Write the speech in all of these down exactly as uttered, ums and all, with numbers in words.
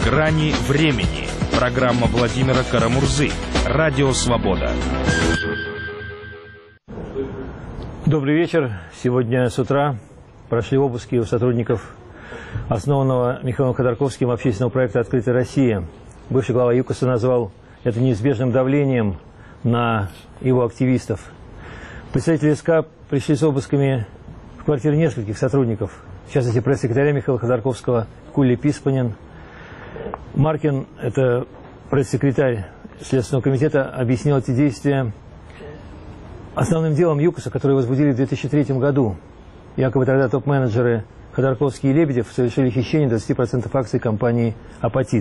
Грани времени. Программа Владимира Карамурзы. Радио Свобода. Добрый вечер. Сегодня с утра прошли обыски у сотрудников основанного Михаилом Ходорковским общественного проекта «Открытая Россия». Бывший глава ЮКОСа назвал это неизбежным давлением на его активистов. Представители СК пришли с обысками в квартиры нескольких сотрудников, в частности, пресс-секретаря Михаила Ходорковского Кули Писпанин. Маркин, это пресс-секретарь Следственного комитета, объяснил эти действия основным делом ЮКОСа, который возбудили в две тысячи третьем году. Якобы тогда топ-менеджеры Ходорковский и Лебедев совершили хищение двадцати процентов акций компании «Апатит».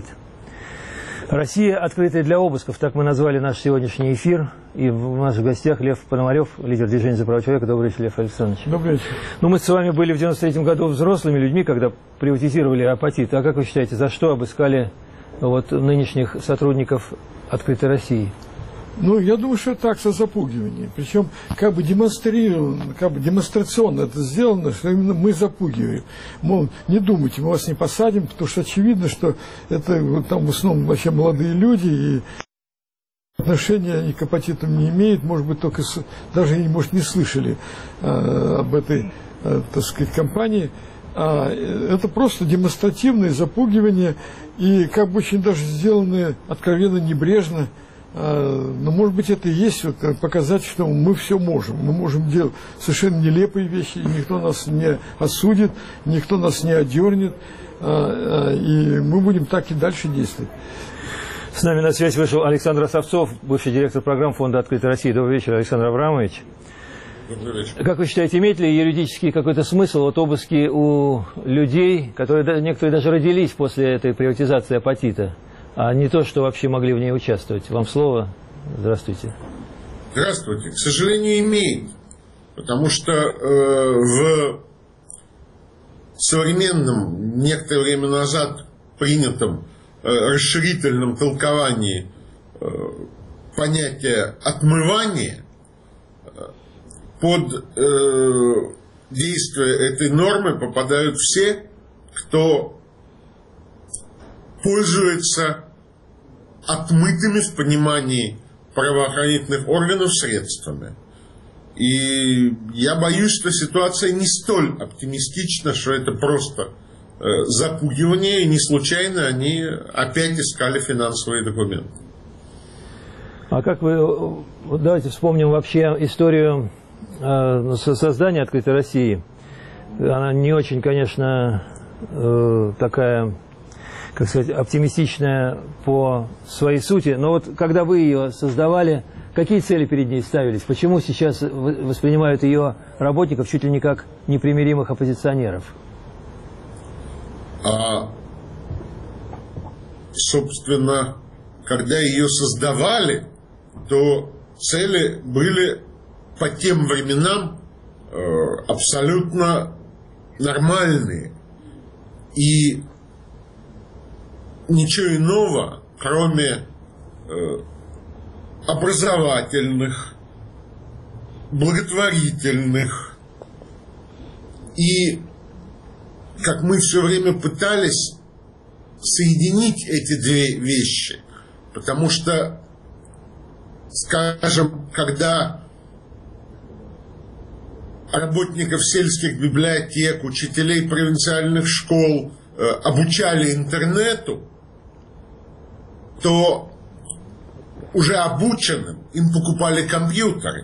Россия открытая для обысков, так мы назвали наш сегодняшний эфир. И в наших гостях Лев Пономарев, лидер движения за права человека. Добрый вечер, Лев Александрович. Добрый вечер. Ну, мы с вами были в девяносто третьем году взрослыми людьми, когда приватизировали «Апатит». А как вы считаете, за что обыскали вот нынешних сотрудников «Открытой России»? Ну, я думаю, что это акция запугивания. Причем, как бы демонстрировано, как бы демонстрационно это сделано, что именно мы запугиваем. Мол, не думайте, мы вас не посадим, потому что очевидно, что это вот, там в основном вообще молодые люди, и отношения они к апатитам не имеют, может быть, только с, даже они, может, не слышали а, об этой, а, так сказать, компании. А, это просто демонстративное запугивание, и как бы очень даже сделанное откровенно небрежно. Но, может быть, это и есть вот, показать, что мы все можем. Мы можем делать совершенно нелепые вещи, и никто нас не осудит, никто нас не одернет, и мы будем так и дальше действовать. С нами на связь вышел Александр Осовцов, бывший директор программ Фонда «Открытая Россия». Добрый вечер, Александр Абрамович. Добрый вечер. Как вы считаете, имеет ли юридический какой-то смысл вот обыски у людей, которые некоторые даже родились после этой приватизации «Апатита», а не то, что вообще могли в ней участвовать? Вам слово. Здравствуйте. Здравствуйте. К сожалению, имеет. Потому что э, в современном, некоторое время назад принятом э, расширительном толковании э, понятия отмывания э, под э, действие этой нормы попадают все, кто пользуется отмытыми в понимании правоохранительных органов средствами. И я боюсь, что ситуация не столь оптимистична, что это просто э, запугивание, и не случайно они опять искали финансовые документы. А как вы... Давайте вспомним вообще историю э, создания «Открытой России». Она не очень, конечно, э, такая... как сказать, оптимистичная по своей сути. Но вот когда вы ее создавали, какие цели перед ней ставились? Почему сейчас воспринимают ее работников чуть ли не как непримиримых оппозиционеров? А, собственно, когда ее создавали, то цели были по тем временам э, абсолютно нормальные. И ничего иного, кроме э, образовательных, благотворительных и, как мы все время пытались, соединить эти две вещи. Потому что, скажем, когда работников сельских библиотек, учителей провинциальных школ э, обучали интернету, то уже обученным им покупали компьютеры.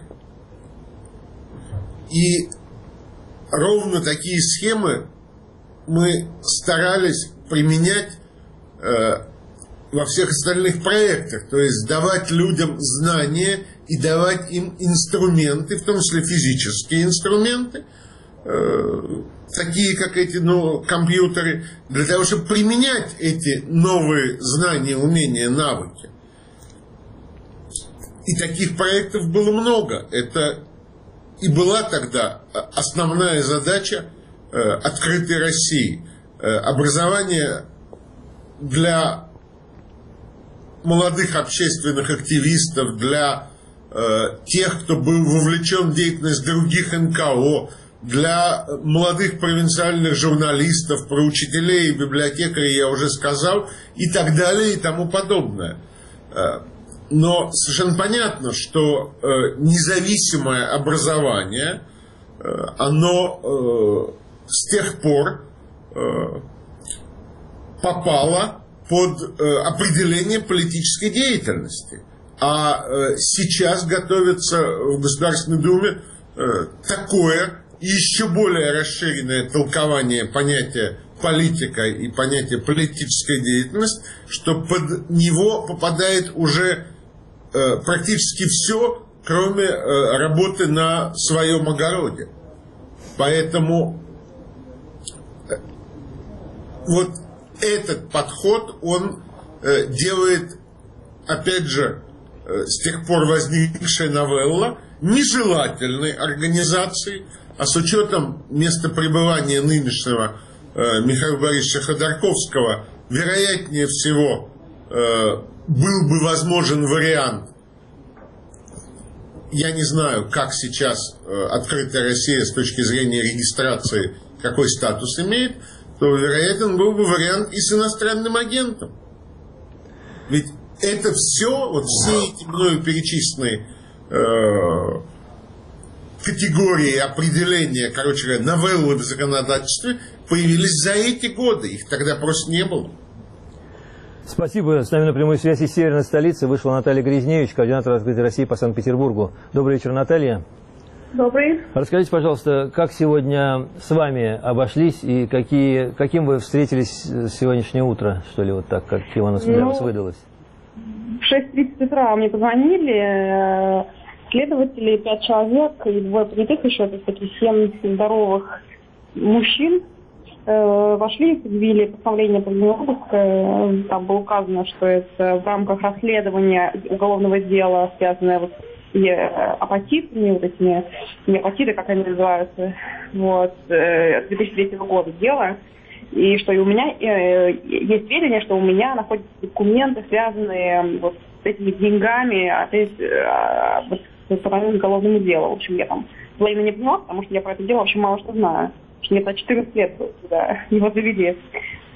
И ровно такие схемы мы старались применять э, во всех остальных проектах. То есть давать людям знания и давать им инструменты, в том числе физические инструменты, э, такие как эти ну, компьютеры, для того, чтобы применять эти новые знания, умения, навыки. И таких проектов было много. Это и была тогда основная задача э, «Открытой России». Э, образование для молодых общественных активистов, для э, тех, кто был вовлечен в деятельность других эн ка о, для молодых провинциальных журналистов, про учителей и библиотекарей я уже сказал, и так далее, и тому подобное. Но совершенно понятно, что независимое образование, оно с тех пор попало под определение политической деятельности. А сейчас готовится в Государственной Думе такое еще более расширенное толкование понятия политика и понятия политическая деятельность, что под него попадает уже практически все, кроме работы на своем огороде. Поэтому вот этот подход, он делает, опять же, с тех пор возникшая новелла нежелательной организацией, а с учетом места пребывания нынешнего э, Михаила Борисовича Ходорковского, вероятнее всего э, был бы возможен вариант, я не знаю, как сейчас э, «Открытая Россия» с точки зрения регистрации, какой статус имеет, то вероятен был бы вариант и с иностранным агентом. Ведь это все, вот все эти мною перечисленные э, категории определения, короче говоря, новеллы в законодательстве появились за эти годы. Их тогда просто не было. Спасибо. С нами на прямой связи из северной столицы вышла Наталья Грязневич, координатор «Открытой России» по Санкт-Петербургу. Добрый вечер, Наталья. Добрый. Расскажите, пожалуйста, как сегодня с вами обошлись и какие, каким вы встретились сегодняшнее утро, что ли, вот так, как у нас для вас выдалось? В шесть тридцать утра мне позвонили, следователи, пять человек, и двое понятых еще, то есть таких семь здоровых мужчин, э, вошли, предъявили постановление по обыску. Там было указано, что это в рамках расследования уголовного дела, связанное вот с апатитами, вот этими, не апатиты, как они называются, вот, э, две тысячи третьего года дело. И что и у меня э, есть сведения, что у меня находятся документы, связанные вот с этими деньгами, опять э, вот, с уголовным уголовному делу. В общем, я там была именно не поняла, потому что я про это дело вообще мало что знаю. Что мне четырнадцать лет туда его завели. Э,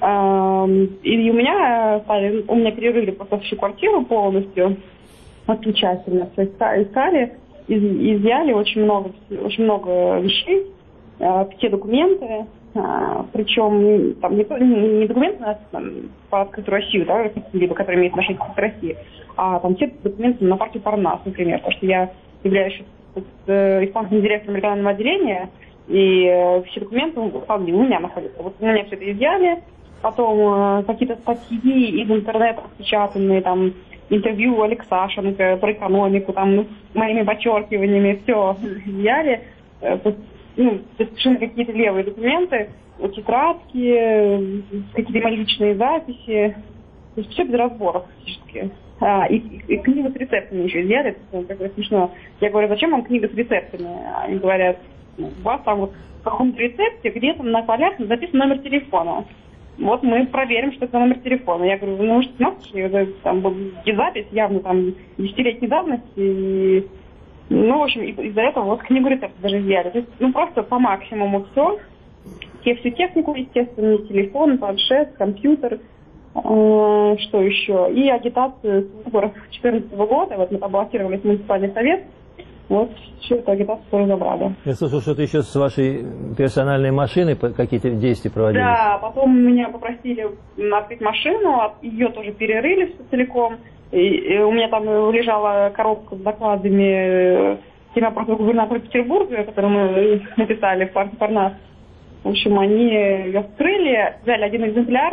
и у меня стали, у меня перерыли просто всю квартиру полностью, окончательно. Все искали, из, изъяли очень много, очень много вещей, э, все документы. А, причем там не, не, не документы на, там, по «Открытую Россию», да, либо которые имеют отношение к «Открытой России», а там все документы на партию Парнас, например, потому что я являюсь э, исполнительным директором регионального отделения, и э, все документы вполне у меня находятся. Вот у меня все это изъяли, потом э, какие-то статьи из интернета распечатанные, там интервью Алексашенко про экономику, там с моими подчеркиваниями, все изъяли. Э, Ну, совершенно какие-то левые документы, тетрадки, какие-то мои личные записи. То есть все без разборов фактически. А, и, и, и книга с рецептами еще изъяли. Это как-то смешно. Я говорю, зачем вам книга с рецептами? Они говорят, у вас там вот в каком-то рецепте где-то на полях записан номер телефона. Вот мы проверим, что это номер телефона. Я говорю, ну что знаете, там был запись явно там десятилетней давности. И ну, в общем, из-за этого вот книгу рецептов даже изъяли. То есть, ну, просто по максимуму все. Те, всю технику, естественно, телефон, планшет, компьютер, э, что еще. И агитацию с выборов две тысячи четырнадцатого года. Вот мы там баллотировались в муниципальный совет. Вот всю эту агитацию тоже забрали. Я слышал, что ты еще с вашей персональной машиной какие-то действия проводили. Да, потом меня попросили открыть машину, ее тоже перерыли целиком. И, и у меня там лежала коробка с докладами теми опросов губернатора Петербурга, которые мы написали в партии Парнас. В общем, они ее вскрыли, взяли один экземпляр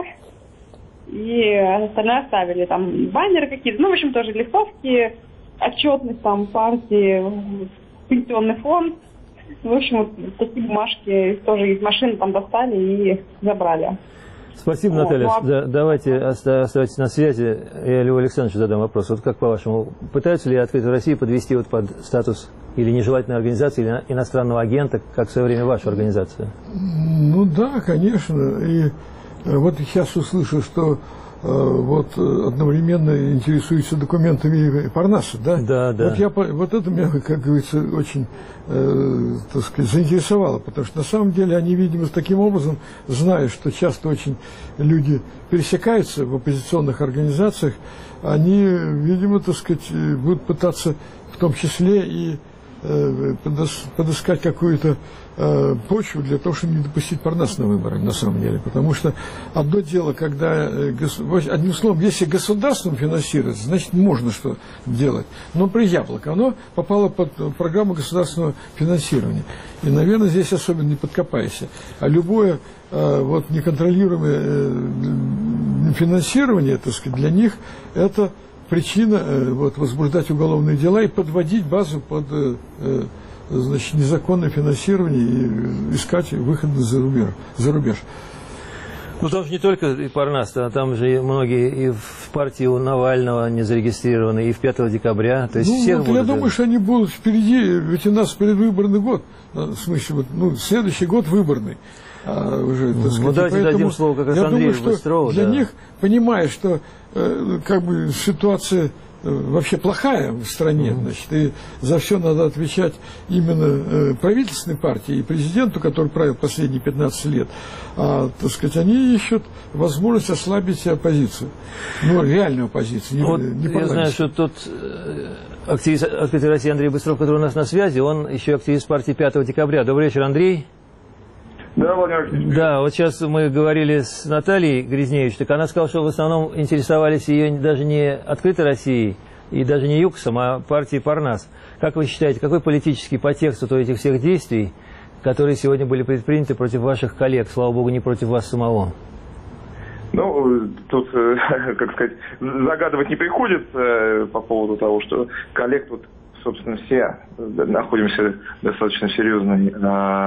и остальное оставили. Там баннеры какие-то, ну, в общем, тоже листовки, отчетность там партии, пенсионный фонд. В общем, вот такие бумажки тоже из машины там достали и забрали. Спасибо, Наталья. Вот, да, давайте оставайтесь на связи. Я Льву Александровичу задам вопрос. Вот как по-вашему, пытаются ли «Открытую Россию» подвести вот под статус или нежелательной организации, или иностранного агента, как в свое время вашу организацию? Ну да, конечно. И вот сейчас услышу, что вот одновременно интересуется документами Парнаса, да? Да, да. Вот, я, вот это меня, как говорится, очень, э, так сказать, заинтересовало, потому что на самом деле они, видимо, таким образом, зная, что часто очень люди пересекаются в оппозиционных организациях, они, видимо, так сказать, будут пытаться в том числе и э, подыскать какую-то э, почву для того, чтобы не допустить Парнас на выборы, на самом деле. Потому что одно дело, когда, э, одним словом, если государством финансируется, значит, можно что делать. Но при Яблоко оно попало под программу государственного финансирования. И, наверное, здесь особенно не подкопайся. А любое э, вот, неконтролируемое э, финансирование, так сказать, для них это причина э, вот, возбуждать уголовные дела и подводить базу под э, э, значит, незаконное финансирование и искать выход за рубеж. За рубеж. Ну, там же не только и Парнас, а там же и многие и в партии у Навального не зарегистрированы, и в пятого декабря. То есть ну, всех вот будут... Я думаю, что они будут впереди, ведь у нас предвыборный год, в смысле, вот, ну, следующий год выборный. А, уже, так сказать, ну, давайте поэтому дадим слово как раз я Андрею думаю, Быстрову. Для да. них, понимая, что э, как бы ситуация э, вообще плохая в стране, mm-hmm. значит, и за все надо отвечать именно э, правительственной партии и президенту, который правил последние пятнадцать лет, а, так сказать, они ищут возможность ослабить оппозицию, ну, реальную оппозицию. Не, вот не я знаю, что тот э, активист «Открытой России» Андрей Быстров, который у нас на связи, он еще активист партии пятого декабря. Добрый вечер, Андрей. Да, Владимир Алексеевич. Да, вот сейчас мы говорили с Натальей Грязневич, так она сказала, что в основном интересовались ее даже не «Открытой Россией» и даже не ЮКСом, а партией Парнас. Как вы считаете, какой политический подтекст у этих всех действий, которые сегодня были предприняты против ваших коллег, слава богу, не против вас самого? Ну, тут, как сказать, загадывать не приходится по поводу того, что коллег тут, собственно, все находимся в достаточно серьезной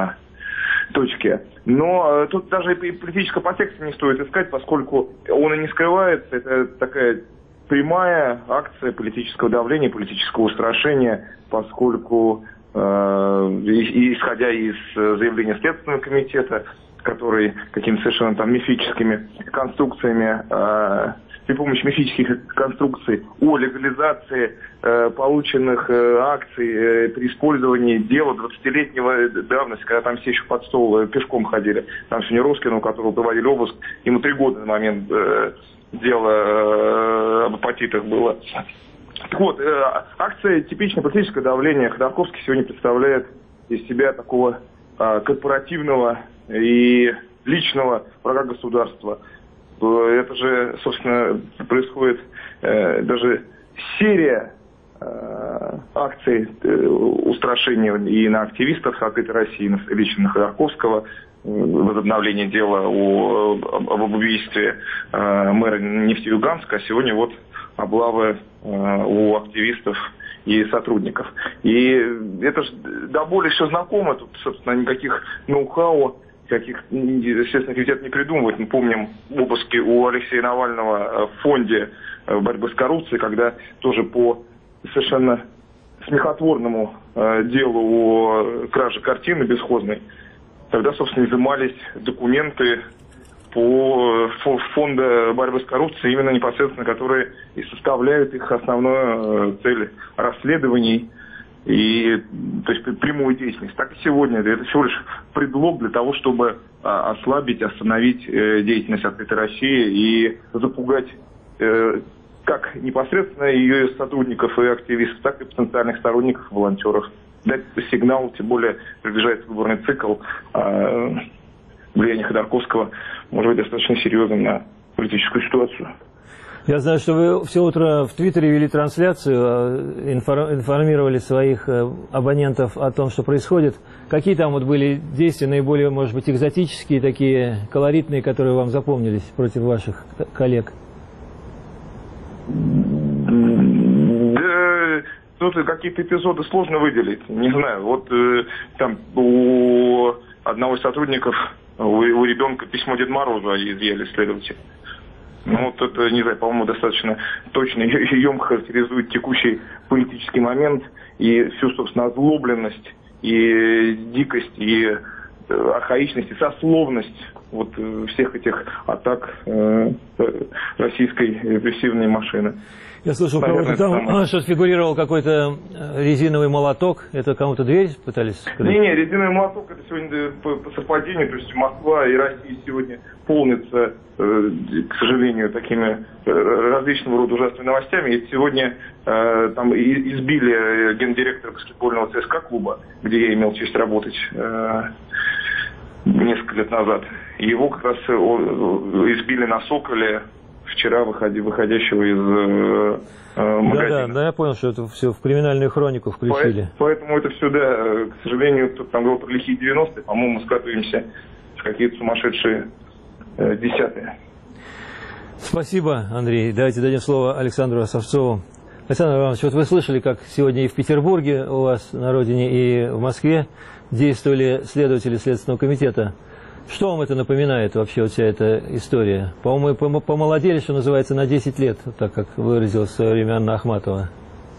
точке. Но э, тут даже и политического подтекста не стоит искать, поскольку он и не скрывается. Это такая прямая акция политического давления, политического устрашения, поскольку, э, и, исходя из заявления Следственного комитета, который какими-то совершенно там мифическими конструкциями, э, при помощи мифических конструкций о легализации э, полученных э, акций э, при использовании дела двадцатилетнего давности, когда там все еще под стол э, пешком ходили. Там сегодня Роскину, у которого проводили обыск, ему три года на момент э, дела э, об апатитах было. Так вот, э, акция «Типичное политическое давление» Ходорковский сегодня представляет из себя такого э, корпоративного и личного врага государства. Это же, собственно, происходит э, даже серия э, акций э, устрашения и на активистов «Открытой России», и на, лично на Ходорковского, э, возобновление дела о, об, об убийстве э, мэра Нефтеюганска, а сегодня вот облавы э, у активистов и сотрудников. И это же до боли все знакомо, тут, собственно, никаких ноу-хау, каких, естественно, комитет не придумывает. Мы помним обыски у Алексея Навального в фонде борьбы с коррупцией, когда тоже по совершенно смехотворному э, делу о краже картины бесхозной, тогда, собственно, изымались документы по фонда борьбы с коррупцией, именно непосредственно, которые и составляют их основную э, цель расследований и, то есть, прямую деятельность. Так и сегодня. Это всего лишь предлог для того, чтобы а, ослабить, остановить э, деятельность «Открытой России» и запугать э, как непосредственно ее сотрудников и активистов, так и потенциальных сторонников, волонтеров. Дать сигнал, тем более приближается выборный цикл, э, влияние Ходорковского может быть достаточно серьезным на политическую ситуацию. Я знаю, что вы все утро в Твиттере вели трансляцию, информировали своих абонентов о том, что происходит. Какие там вот были действия наиболее, может быть, экзотические, такие колоритные, которые вам запомнились против ваших коллег? Да, тут какие-то эпизоды сложно выделить. Не знаю, вот э, там у одного из сотрудников, у, у ребенка письмо Деду Морозу изъяли следователи. Ну, вот это, не знаю, по-моему, достаточно точно и емко характеризует текущий политический момент и всю, собственно, озлобленность и дикость, и архаичность, и сословность вот всех этих атак э, российской репрессивной машины. Я слышал, кого-то там, что фигурировал какой-то резиновый молоток. Это кому-то дверь пытались скрыть? Не-не, резиновый молоток, это сегодня по, по совпадению. То есть Москва и Россия сегодня полнятся, э, к сожалению, такими э, различного рода ужасными новостями. И сегодня э, там избили гендиректора баскетбольного ЦСКА-клуба, где я имел честь работать э, несколько лет назад. Его как раз избили на Соколе вчера, выходи, выходящего из э, магазина. Да, да, да, я понял, что это все в криминальную хронику включили. Поэтому, поэтому это все, да, к сожалению, кто-то там говорил про лихие девяностые, по-моему, мы скатываемся в какие-то сумасшедшие э, десятые. Спасибо, Андрей. Давайте дадим слово Александру Осовцову. Александр Иванович, вот вы слышали, как сегодня и в Петербурге у вас на родине, и в Москве действовали следователи Следственного комитета. Что вам это напоминает вообще, вот вся эта история? По-моему, помолодели, что называется, на десять лет, так как выразилась в свое время Анна Ахматова.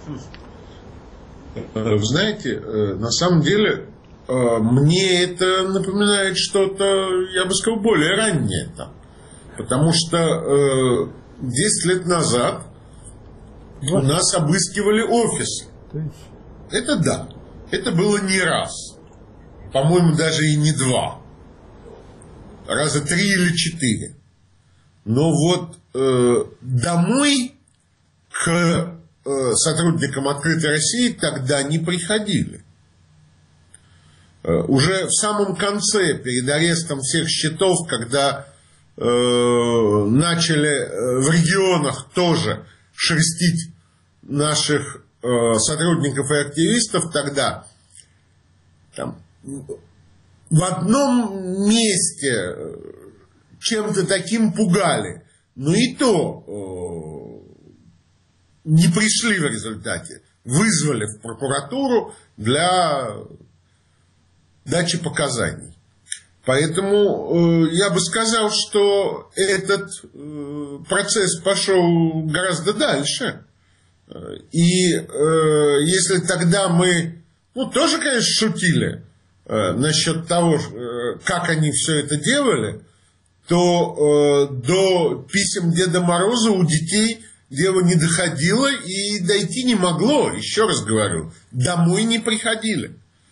Вы знаете, на самом деле, мне это напоминает что-то, я бы сказал, более раннее. Там. Потому что десять лет назад у нас обыскивали офисы. Это да, это было не раз. По-моему, даже и не два. Раза три или четыре. Но вот э, домой к э, сотрудникам «Открытой России» тогда не приходили. Э, уже в самом конце, перед арестом всех счетов, когда э, начали э, в регионах тоже шерстить наших э, сотрудников и активистов, тогда там... В одном месте чем-то таким пугали, но и то э, не пришли в результате. Вызвали в прокуратуру для дачи показаний. Поэтому э, я бы сказал, что этот э, процесс пошел гораздо дальше. И э, если тогда мы, ну, тоже, конечно, шутили насчет того, как они все это делали, то э, до писем Деда Мороза у детей дело не доходило и дойти не могло, еще раз говорю, домой не приходили.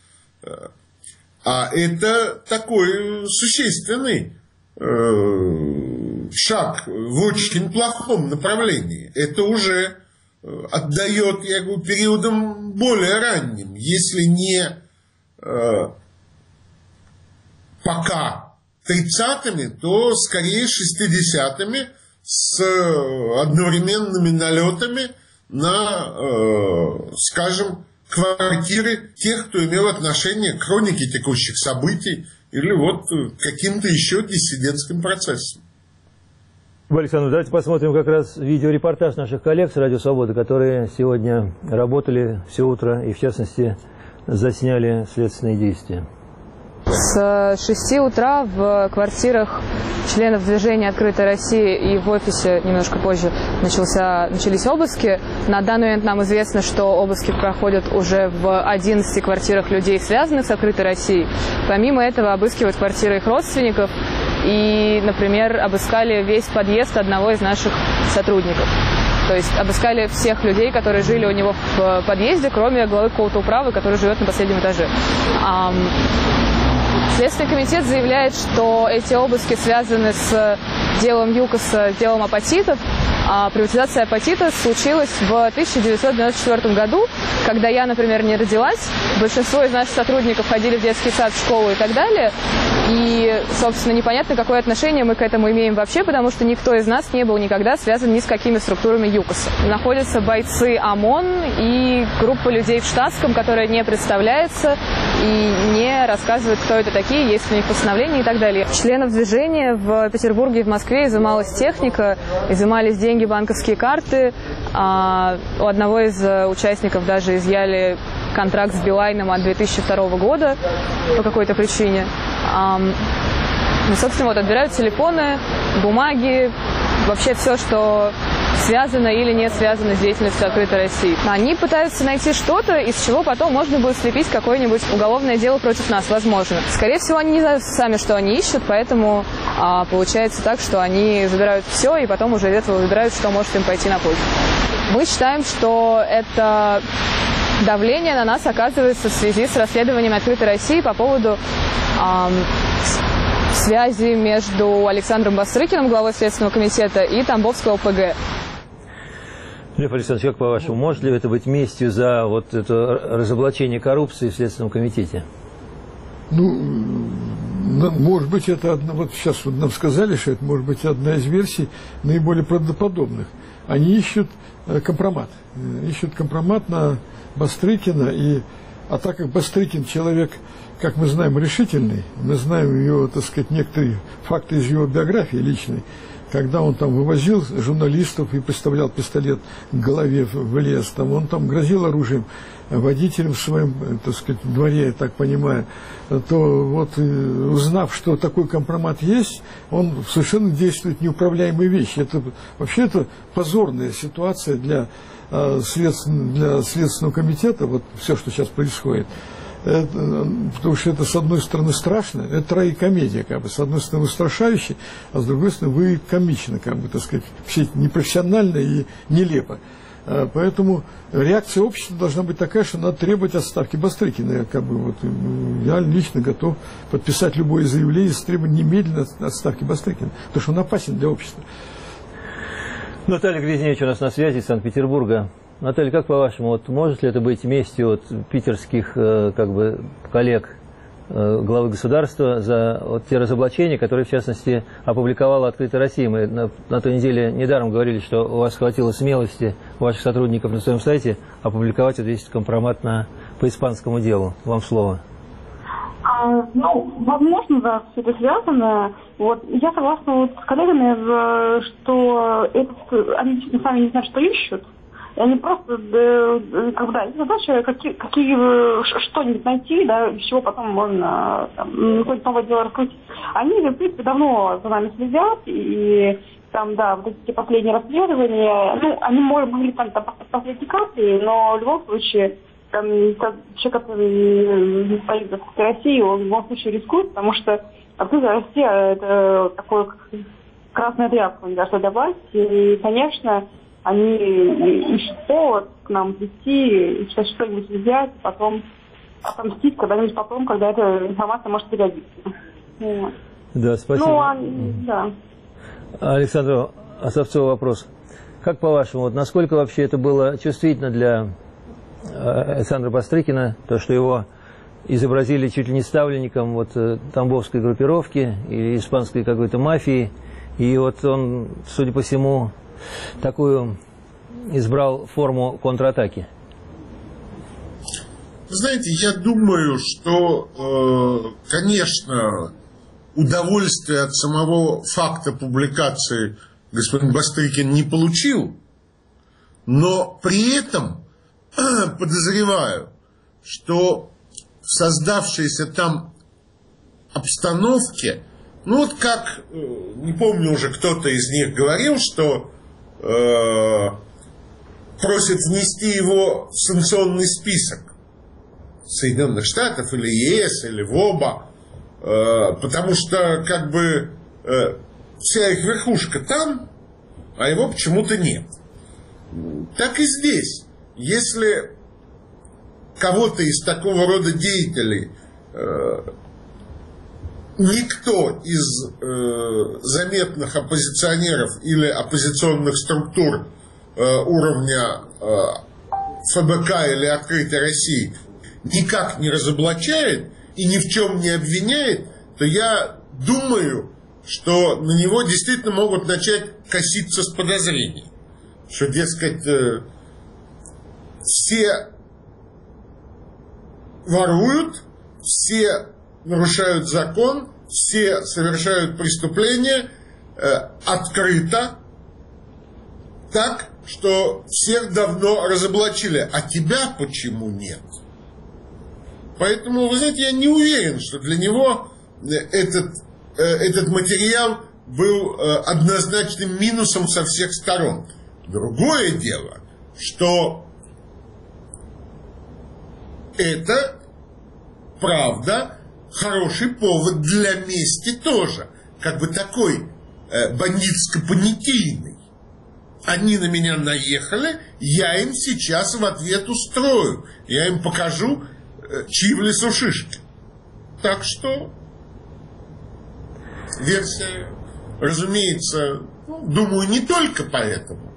А это такой существенный э, шаг в очень плохом направлении. Это уже отдает, я говорю, периодом более ранним, если не э, пока тридцатыми, то скорее шестидесятыми с одновременными налетами на, э, скажем, квартиры тех, кто имел отношение к хронике текущих событий или вот к каким-то еще диссидентским процессам. Александр, давайте посмотрим как раз видеорепортаж наших коллег с Радио Свобода, которые сегодня работали все утро и, в частности, засняли следственные действия. С шести утра в квартирах членов движения «Открытая Россия» и в офисе немножко позже начался, начались обыски. На данный момент нам известно, что обыски проходят уже в одиннадцати квартирах людей, связанных с «Открытой Россией». Помимо этого обыскивают квартиры их родственников и, например, обыскали весь подъезд одного из наших сотрудников. То есть обыскали всех людей, которые жили у него в подъезде, кроме главы какого-то управы, который живет на последнем этаже. Следственный комитет заявляет, что эти обыски связаны с делом ЮКОСа, с делом апатитов. А приватизация апатита случилась в тысяча девятьсот девяносто четвёртом году, когда я, например, не родилась. Большинство из наших сотрудников ходили в детский сад, в школу и так далее. И, собственно, непонятно, какое отношение мы к этому имеем вообще, потому что никто из нас не был никогда связан ни с какими структурами ЮКОСа. Находятся бойцы ОМОН и группа людей в штатском, которая не представляется и не рассказывает, кто это такие, есть у них постановления и так далее. Членов движения в Петербурге и в Москве изымалась техника, изымались деньги, банковские карты. А у одного из участников даже изъяли контракт с Билайном от две тысячи второго года по какой-то причине. А, ну, собственно, вот отбирают телефоны, бумаги, вообще все, что связано или не связано с деятельностью «Открытой России». Они пытаются найти что-то, из чего потом можно будет слепить какое-нибудь уголовное дело против нас, возможно. Скорее всего, они не знают сами, что они ищут, поэтому а, получается так, что они забирают все и потом уже из этого выбирают, что может им пойти на пользу. Мы считаем, что это давление на нас оказывается в связи с расследованием «Открытой России» по поводу а, связи между Александром Бастрыкиным, главой Следственного комитета, и Тамбовской о пэ гэ. Лев Александрович, как по-вашему, может ли это быть местью за вот это разоблачение коррупции в Следственном комитете? Ну, может быть, это одна, вот сейчас вот нам сказали, что это может быть одна из версий наиболее правдоподобных. Они ищут компромат, ищут компромат на Бастрыкина, и, а так как Бастрыкин человек, как мы знаем, решительный, мы знаем его, так сказать, некоторые факты из его биографии личной, когда он там вывозил журналистов и представлял пистолет к голове в лес, там, он там грозил оружием водителям в своем, так сказать, дворе, я так понимаю, то вот, узнав, что такой компромат есть, он совершенно действует неуправляемые вещи. Это вообще это позорная ситуация для, следствен, для Следственного комитета, вот все, что сейчас происходит. Это, потому что это, с одной стороны, страшно, это трагикомедия, как бы, с одной стороны, устрашающе, а с другой стороны, вы комично, как бы, так сказать, все непрофессионально и нелепо. Поэтому реакция общества должна быть такая, что надо требовать отставки Бастрыкина. Я, как бы, вот, я лично готов подписать любое заявление с требованием немедленной отставки Бастрыкина, потому что он опасен для общества. Наталья Грязневич у нас на связи из Санкт-Петербурга. Наталья, как по-вашему, вот может ли это быть местью от питерских э, как бы, коллег э, главы государства за вот, те разоблачения, которые, в частности, опубликовала «Открытая Россия»? Мы на, на той неделе недаром говорили, что у вас хватило смелости ваших сотрудников на своем сайте опубликовать вот весь компромат на, по испанскому делу. Вам слово. А, ну, возможно, да, все это связано. Вот. Я согласна вот с коллегами, что это, они действительно сами не знают, что ищут. И они просто, как бы, да, их задача какие, какие, что-нибудь найти, да, из чего потом можно какое-то новое дело раскрутить. Они, в принципе, давно за нами следят, и там, да, вот эти последние расследования, ну, они могли там, там поставить капли, но в любом случае, там, человек, который стоит за «Открытой Россией», он в любом случае рискует, потому что «Открытая Россия» — это такое красная тряпка, мне кажется, для власти, и, конечно, они ищут повод к нам прийти, что-нибудь взять, потом отомстить когда-нибудь потом, когда эта информация может пригодиться. Вот. Да, спасибо. Ну, а, да. Александр Осовцов, вопрос. Как по-вашему, вот насколько вообще это было чувствительно для Александра Бастрыкина, то, что его изобразили чуть ли не ставленником вот, тамбовской группировки или испанской какой-то мафии, и вот он, судя по всему, такую избрал форму контратаки? Вы знаете, я думаю, что, э, конечно, удовольствие от самого факта публикации господин Бастрыкин не получил, но при этом подозреваю, что в создавшейся там обстановке, ну вот как, не помню уже, кто-то из них говорил, что э, просит внести его в санкционный список Соединенных Штатов или е эс, или в оба, э, потому что как бы э, вся их верхушка там, а его почему-то нет. Так и здесь. Если кого-то из такого рода деятелей э, никто из э, заметных оппозиционеров или оппозиционных структур э, уровня э, эф бэ ка или «Открытой России» никак не разоблачает и ни в чем не обвиняет, то я думаю, что на него действительно могут начать коситься с подозрением. Что, дескать, э, все воруют, все нарушают закон, все совершают преступления э, открыто, так, что всех давно разоблачили, а тебя почему нет? Поэтому, вы знаете, я не уверен, что для него этот, э, этот материал был э, однозначным минусом со всех сторон. Другое дело, что это, правда, хороший повод для мести тоже. Как бы такой э, бандитско-понятийный. Они на меня наехали, я им сейчас в ответ устрою. Я им покажу, э, чьи в лесу шишки. Так что версия, разумеется, думаю, не только поэтому,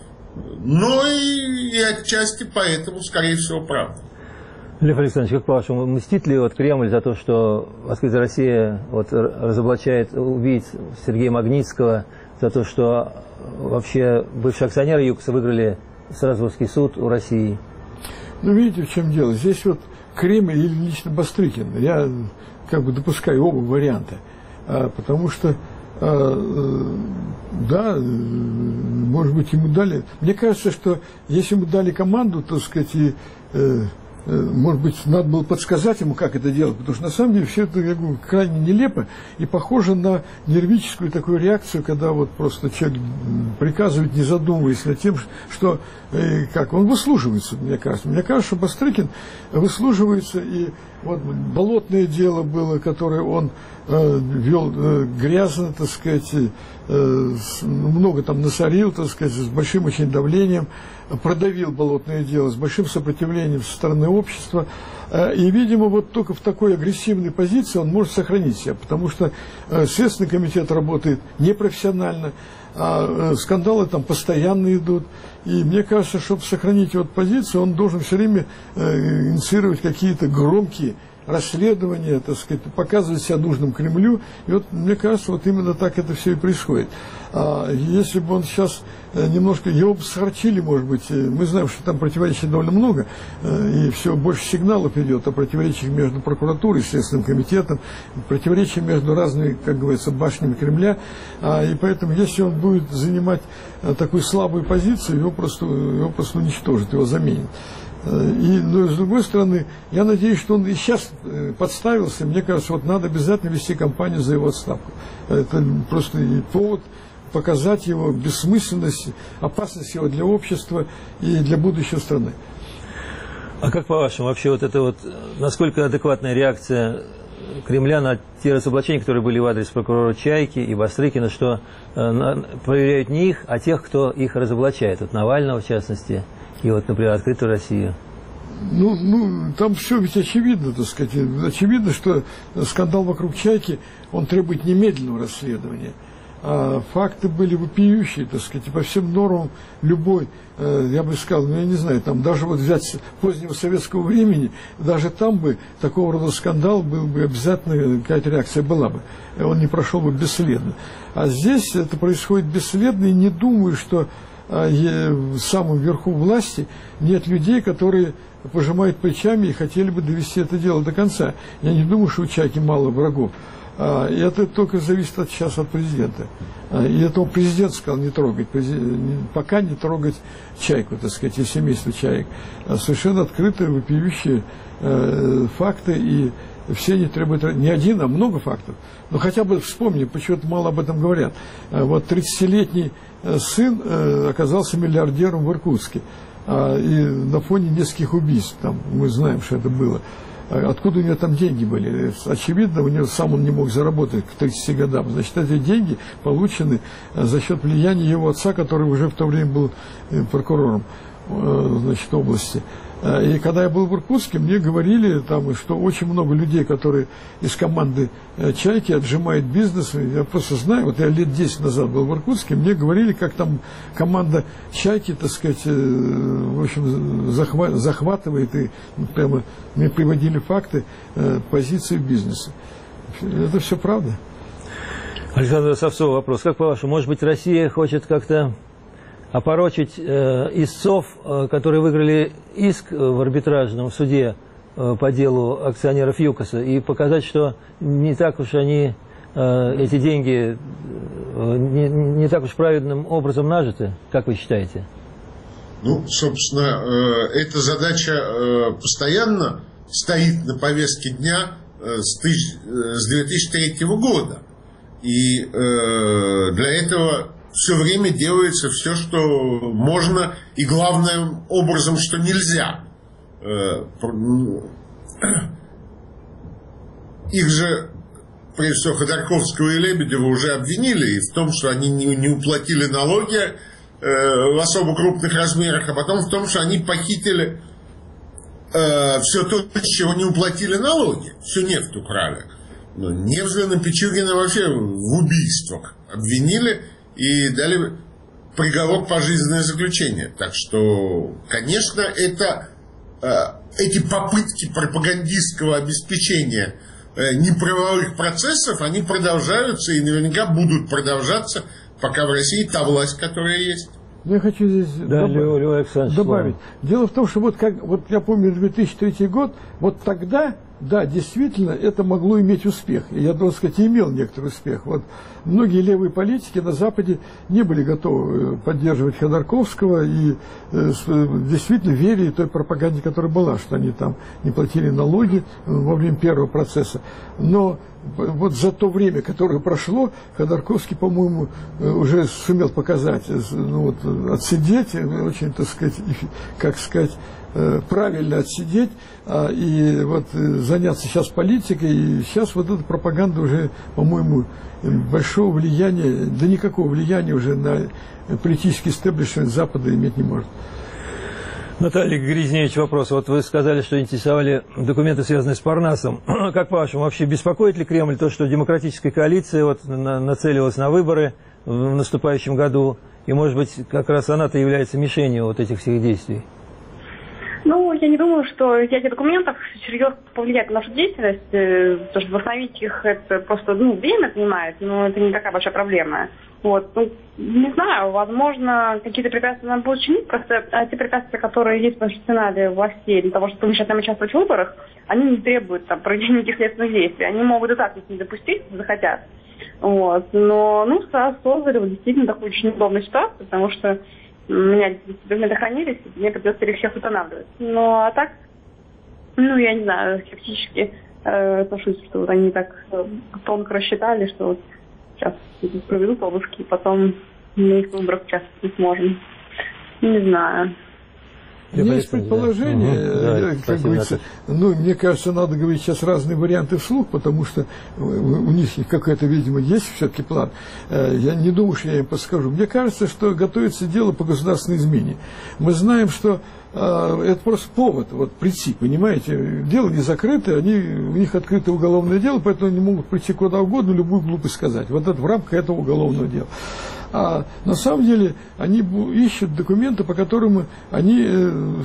но и, и отчасти поэтому, скорее всего, правда. Лев Александрович, как по-вашему, мстит ли вот Кремль за то, что «Открытая Россия» вот разоблачает убийц Сергея Магнитского, за то, что вообще бывшие акционеры ЮКОСа выиграли Страсбургский суд у России? Ну, видите, в чем дело? Здесь вот Кремль или лично Бастрыкин. Я как бы допускаю оба варианта. А, потому что, а, да, может быть, ему дали... Мне кажется, что если ему дали команду, так сказать, и... Может быть, надо было подсказать ему, как это делать, потому что на самом деле все это, я говорю, крайне нелепо и похоже на нервическую такую реакцию, когда вот просто человек приказывает, не задумываясь над тем, что, э, как он выслуживается, мне кажется. Мне кажется, что Бастрыкин выслуживается, и вот болотное дело было, которое он э, вел э, грязно, так сказать, э, много там насорил, так сказать, с большим очень давлением, продавил болотное дело с большим сопротивлением со стороны общества. И, видимо, вот только в такой агрессивной позиции он может сохранить себя, потому что Следственный комитет работает непрофессионально, а скандалы там постоянно идут. И мне кажется, чтобы сохранить вот позицию, он должен все время инициировать какие-то громкие расследования, так сказать, показывать себя нужным Кремлю. И вот, мне кажется, вот именно так это все и происходит. А если бы он сейчас немножко, его бы схорчили, может быть, мы знаем, что там противоречий довольно много, и все больше сигналов идет о противоречиях между прокуратурой и Следственным комитетом, противоречия между разными, как говорится, башнями Кремля, и поэтому, если он будет занимать такую слабую позицию, его просто, его просто уничтожат, его заменят. И, но с другой стороны, я надеюсь, что он и сейчас подставился. Мне кажется, вот надо обязательно вести кампанию за его отставку. Это просто повод показать его бессмысленность, опасность его для общества и для будущего страны. А как по-вашему, вообще вот это вот, насколько адекватная реакция Кремля на те разоблачения, которые были в адрес прокурора Чайки и Бастрыкина, что э, проверяют не их, а тех, кто их разоблачает, вот Навального в частности, и вот, например, «Открытую Россию»? Ну, ну, там все ведь очевидно, так сказать. Очевидно, что скандал вокруг Чайки, он требует немедленного расследования. А факты были вопиющие, так сказать, и по всем нормам любой, э, я бы сказал, ну, я не знаю, там даже вот взять позднего советского времени, даже там бы такого рода скандал был бы обязательно, какая-то реакция была бы. Он не прошел бы бесследно. А здесь это происходит бесследно, и не думаю, что в самом верху власти нет людей, которые пожимают плечами и хотели бы довести это дело до конца. Я не думаю, что у Чайки мало врагов. И это только зависит от, сейчас от президента. И это президент сказал не трогать, пока не трогать Чайку, так сказать, и семейство Чаек. Совершенно открытые, вопиющие факты, и все не требуют, не один, а много фактов. Но хотя бы вспомни, почему-то мало об этом говорят. Вот тридцатилетний сын оказался миллиардером в Иркутске. И на фоне нескольких убийств, там, мы знаем, что это было. Откуда у него там деньги были? Очевидно, у него сам он не мог заработать к тридцати годам. Значит, эти деньги получены за счет влияния его отца, который уже в то время был прокурором, значит, области. И когда я был в Иркутске, мне говорили, там, что очень много людей, которые из команды «Чайки» отжимают бизнес. Я просто знаю, вот я лет десять назад был в Иркутске, мне говорили, как там команда «Чайки», так сказать, в общем, захват, захватывает, и прямо мне приводили факты позиции бизнеса. Это все правда. Александр Савцов, вопрос. Как по-вашему, может быть, Россия хочет как-то опорочить э, истцов, э, которые выиграли иск в арбитражном суде э, по делу акционеров ЮКОСа, и показать, что не так уж они, э, эти деньги, э, не, не так уж праведным образом нажиты? Как вы считаете? Ну, собственно, э, эта задача э, постоянно стоит на повестке дня э, с, тысяч, э, с две тысячи третьего года. И э, для этого все время делается все, что можно, и главным образом, что нельзя. Их же, прежде всего, Ходорковского и Лебедева уже обвинили в том, что они не, не уплатили налоги э, в особо крупных размерах, а потом в том, что они похитили э, все то, с чего не уплатили налоги, всю нефть украли. Но Невзлина, Пичугина вообще в убийствах обвинили и дали приговор пожизненное заключение. Так что, конечно, это, э, эти попытки пропагандистского обеспечения неправовых процессов, они продолжаются и наверняка будут продолжаться, пока в России та власть, которая есть. Я хочу здесь да, добавить. добавить. Дело в том, что вот, как, вот я помню две тысячи третий год, вот тогда, да, действительно, это могло иметь успех. И я, должен сказать, имел некоторый успех. Вот многие левые политики на Западе не были готовы поддерживать Ходорковского и э, действительно верили той пропаганде, которая была, что они там не платили налоги во время первого процесса. Но вот за то время, которое прошло, Ходорковский, по-моему, уже сумел показать, ну, вот, отсидеть, очень, так сказать, как сказать, правильно отсидеть, и вот заняться сейчас политикой, и сейчас вот эта пропаганда уже, по-моему, большого влияния, да никакого влияния уже на политический истеблишмент Запада иметь не может. Наталья Грязневич, вопрос. Вот вы сказали, что интересовали документы, связанные с Парнасом. Как по-вашему, вообще беспокоит ли Кремль то, что демократическая коалиция вот на, нацелилась на выборы в, в наступающем году, и, может быть, как раз она-то является мишенью вот этих всех действий? Ну, я не думаю, что изъятие документов серьезно повлияет на нашу деятельность, потому что восстановить их это просто, ну, время занимает, но это не такая большая проблема. Вот, ну, не знаю, возможно, какие-то препятствия нам будут чинить, просто те препятствия, которые есть в арсенале властей для того, чтобы помешать нам участвовать в выборах, они не требуют там проведения никаких следственных действий, они могут и так не допустить, если захотят. Вот, но, ну, создали вот, действительно такую очень удобную ситуацию, потому что у меня документы хранились, и мне придется их всех устанавливать. Ну, а так, ну, я не знаю, скептически э, отношусь, что вот они так э, тонко рассчитали, что вот сейчас проведут обыски, и потом на их выборах участвовать не сможем. Не знаю. Есть предположение, угу. да, я, как говорится, ну, мне кажется, надо говорить сейчас разные варианты вслух, потому что у них какой-то, видимо, есть все-таки план. Я не думаю, что я им подскажу. Мне кажется, что готовится дело по государственной измене. Мы знаем, что это просто повод вот, прийти, понимаете, дело не закрыто, они, у них открыто уголовное дело, поэтому они могут прийти куда угодно, любую глупость сказать. Вот это в рамках этого уголовного дела. А на самом деле они ищут документы, по которым они э,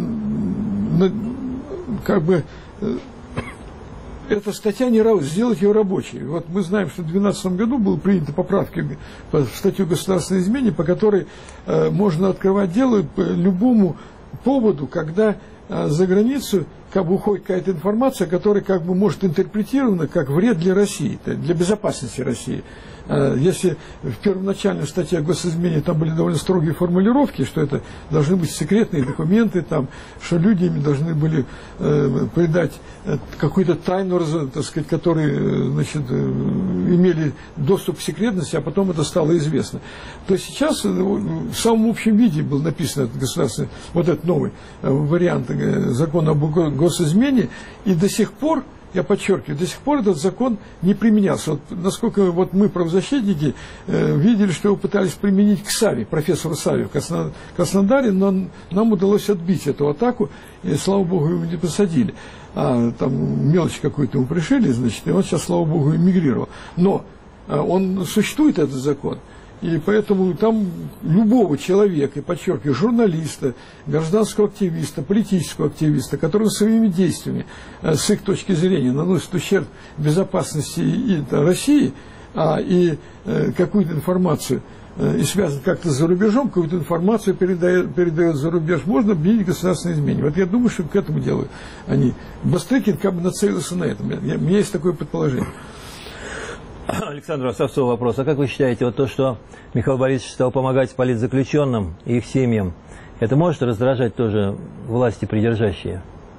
как бы э, эта статья не рабочая, сделать ее рабочей. Вот мы знаем, что в две тысячи двенадцатом году были приняты поправки в статью государственной измене, по которой э, можно открывать дело по любому поводу, когда э, за границу как бы уходит какая-то информация, которая как бы может интерпретирована как вред для России, для безопасности России. Если в первоначальной статье о госизмене там были довольно строгие формулировки, что это должны быть секретные документы, там, что люди им должны были э, придать какую-то тайну, так сказать, которые, значит, имели доступ к секретности, а потом это стало известно. То сейчас в самом общем виде был написан этот государственный, вот этот новый вариант закона об госизмене, и до сих пор, я подчеркиваю, до сих пор этот закон не применялся. Вот, насколько вот мы, правозащитники, э, видели, что его пытались применить к Саве, профессору Саве в Краснодаре, но нам удалось отбить эту атаку, и, слава богу, его не посадили. А там мелочь какую-то ему пришили, значит, и он сейчас, слава богу, эмигрировал. Но э, он существует, этот закон. И поэтому там любого человека, и подчеркиваю, журналиста, гражданского активиста, политического активиста, который своими действиями, с их точки зрения, наносит ущерб безопасности и, и, России, а, и э, какую-то информацию, э, и связан как-то с зарубежом, какую-то информацию передает, передает за рубеж, можно обвинить государственное изменение. Вот я думаю, что к этому делу они. Бастрыкин как бы нацелился на этом. Я, у меня есть такое предположение. Александр Островцов вопрос. А как вы считаете, вот то, что Михаил Борисович стал помогать политзаключенным и их семьям, это может раздражать тоже власти придержащие?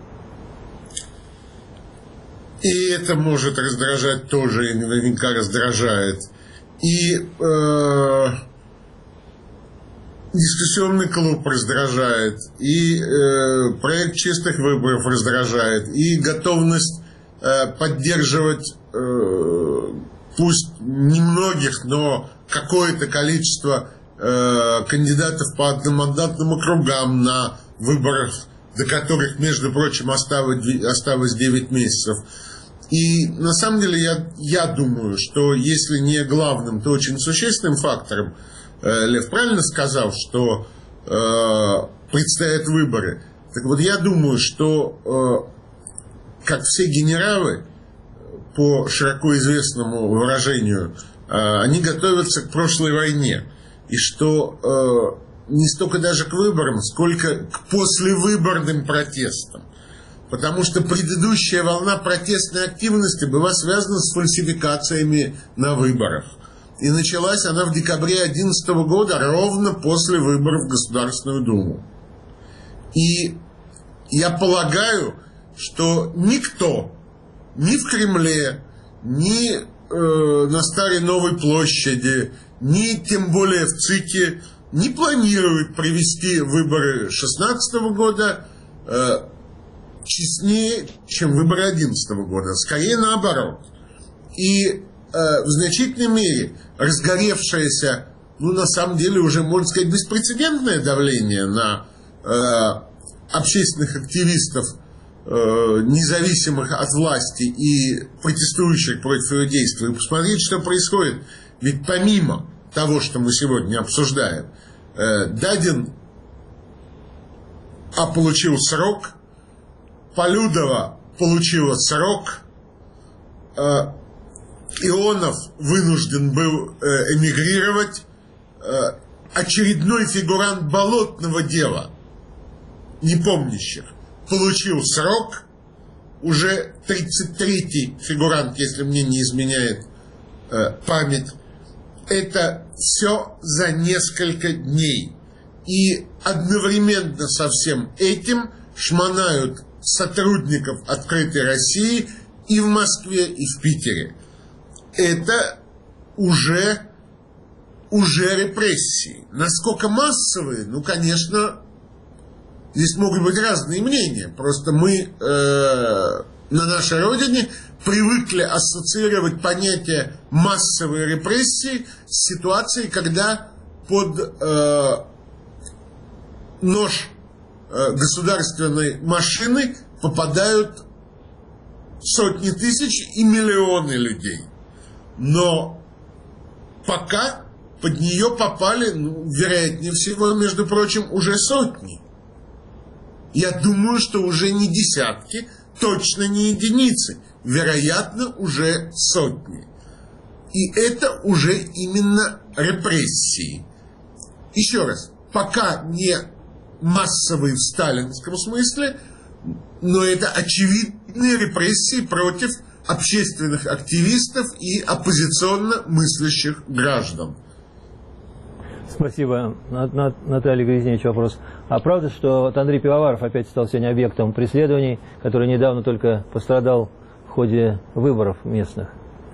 И это может раздражать тоже, и наверняка раздражает. И э, дискуссионный клуб раздражает, и э, проект честных выборов раздражает, и готовность э, поддерживать э, пусть немногих, но какое-то количество э, кандидатов по одномандатным округам на выборах, до которых, между прочим, осталось, осталось девять месяцев. И на самом деле я, я думаю, что если не главным, то очень существенным фактором, э, Лев правильно сказал, что э, предстоят выборы. Так вот, я думаю, что э, как все генералы, по широко известному выражению, э, они готовятся к прошлой войне. И что э, не столько даже к выборам, сколько к послевыборным протестам. Потому что предыдущая волна протестной активности была связана с фальсификациями на выборах. И началась она в декабре две тысячи одиннадцатого года, ровно после выборов в Государственную Думу. И я полагаю, что никто ни в Кремле, ни э, на Старой Новой площади, ни тем более в ЦИКе не планирует провести выборы две тысячи шестнадцатого года э, честнее, чем выборы две тысячи одиннадцатого года. Скорее наоборот. И э, в значительной мере разгоревшееся, ну на самом деле уже, можно сказать, беспрецедентное давление на э, общественных активистов, э, независимых от власти и протестующих против ее действий. И посмотрите, что происходит. Ведь помимо того, что мы сегодня обсуждаем, э, Дадин а получил срок, Полюдова получила срок, э, Ионов вынужден был э, эмигрировать, э, очередной фигурант болотного дела, непомнящих, получил срок, уже тридцать третий фигурант, если мне не изменяет э, память. Это все за несколько дней. И одновременно со всем этим шмонают сотрудников «Открытой России» и в Москве, и в Питере. Это уже, уже репрессии. Насколько массовые? Ну, конечно, здесь могут быть разные мнения. Просто мы э, на нашей родине привыкли ассоциировать понятие массовой репрессии с ситуацией, когда под э, нож государственной машины попадают сотни тысяч и миллионы людей. Но пока под нее попали, ну, вероятнее всего, между прочим, уже сотни. Я думаю, что уже не десятки, точно не единицы, вероятно, уже сотни. И это уже именно репрессии. Еще раз, пока не массовые в сталинском смысле, но это очевидные репрессии против общественных активистов и оппозиционно мыслящих граждан. Спасибо. Наталья Грязневич, вопрос. А правда, что вот Андрей Пивоваров опять стал сегодня объектом преследований, который недавно только пострадал в ходе выборов местных?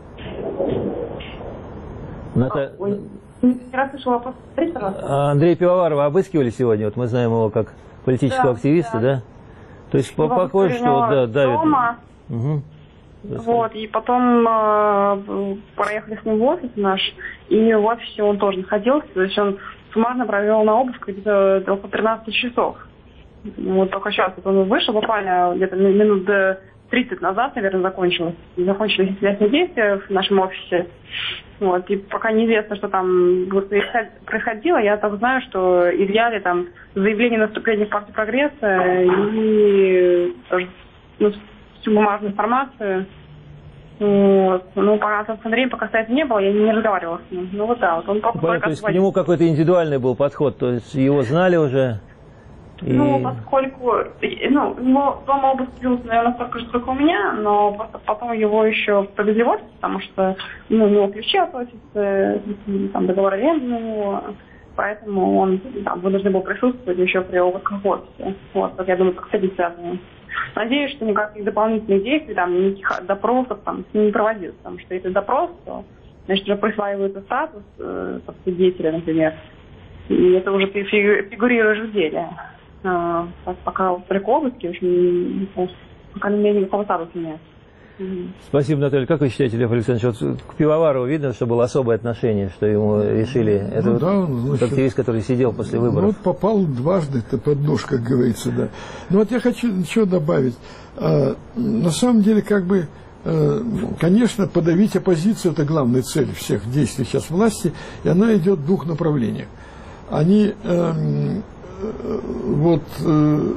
Ната... Я слышала вопрос. Андрея Пивоварова обыскивали сегодня, вот мы знаем его как политического да, активиста, да? да? То есть по похоже, что да, давит. Угу. Вот, и потом э, проехали с ним в офис наш, и в офисе он тоже находился, то есть он суммарно провел на обыск где-то около тринадцати часов. Вот только сейчас вот он вышел, буквально где-то минут тридцать назад, наверное, закончилось. Закончились следственные действия в нашем офисе. Вот, и пока неизвестно, что там происходило, я так знаю, что изъяли там заявление о наступлении в партию прогресса и тоже, ну, всю бумажную информацию. Вот. Ну, пока с Андреем пока, кстати, не было, я не разговаривала с ним. Ну, вот да, вот он только... Понятно, то есть к нему какой-то индивидуальный был подход, то есть его знали уже? И... Ну, поскольку, ну, его дома обыск длился, наверное, столько же, сколько у меня, но просто потом его еще повезли в офис, потому что, ну, у него ключи от офиса, там, договор аренды на него, поэтому он там вынужден был присутствовать еще при обысках в офисе. Вот, вот я думаю, как с этим связано. Надеюсь, что никаких дополнительных действий, там, никаких допросов там с ним не проводилось, потому что если допрос, то, значит, уже присваивается статус э, свидетеля, например. И это уже фигурирует в деле. Пока при обыске, очень, пока не имею никакого статуса нет. Спасибо, Наталья. Как вы считаете, Лев Александрович, вот к Пивоварову видно, что было особое отношение, что ему решили? Это ну, вот да, значит, активист, который сидел после выборов. Ну, вот попал дважды под нож, как говорится, да. Ну вот я хочу еще добавить. А, на самом деле, как бы, а, конечно, подавить оппозицию – это главная цель всех действий сейчас власти, и она идет в двух направлениях. Они а, вот а,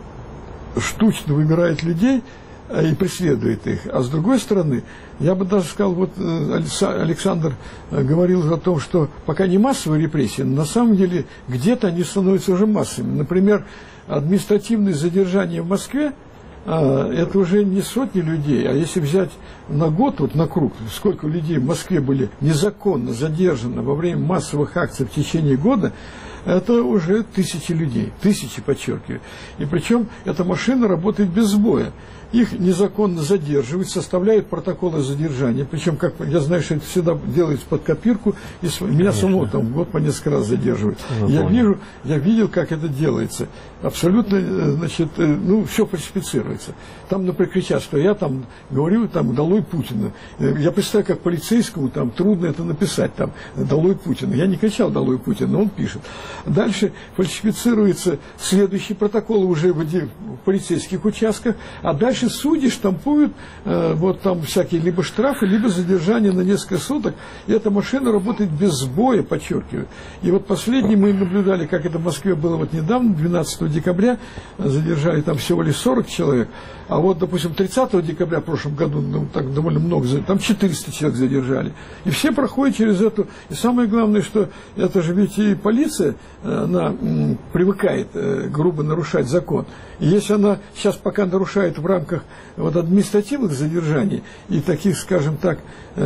штучно выбирают людей и преследует их. А с другой стороны, я бы даже сказал, вот Александр говорил о том, что пока не массовые репрессии, но на самом деле где-то они становятся уже массовыми. Например, административное задержание в Москве, это уже не сотни людей, а если взять на год, вот на круг, сколько людей в Москве были незаконно задержаны во время массовых акций в течение года, это уже тысячи людей, тысячи, подчеркиваю. И причем эта машина работает без сбоя. Их незаконно задерживают, составляют протоколы задержания. Причем, как я знаю, что это всегда делается под копирку, и меня самого там в год по несколько раз задерживают. Ну, я вижу, я видел, как это делается. Абсолютно, значит, ну, все фальсифицируется. Там, например, кричат, что я там говорю, там, долой Путина. Я представляю, как полицейскому там трудно это написать, там, долой Путина. Я не кричал долой Путина, но он пишет. Дальше фальсифицируется следующий протокол уже в полицейских участках, а дальше судьи штампуют э, вот там всякие либо штрафы, либо задержание на несколько суток. И эта машина работает без сбоя, подчеркиваю. И вот последний мы наблюдали, как это в Москве было вот недавно, двенадцатого декабря, задержали там всего лишь сорок человек. А вот, допустим, тридцатого декабря в прошлом году, ну, так довольно много, там четыреста человек задержали. И все проходят через эту. И самое главное, что это же ведь и полиция, она м, привыкает э, грубо нарушать закон. И если она сейчас пока нарушает в рамках вот, административных задержаний и таких, скажем так,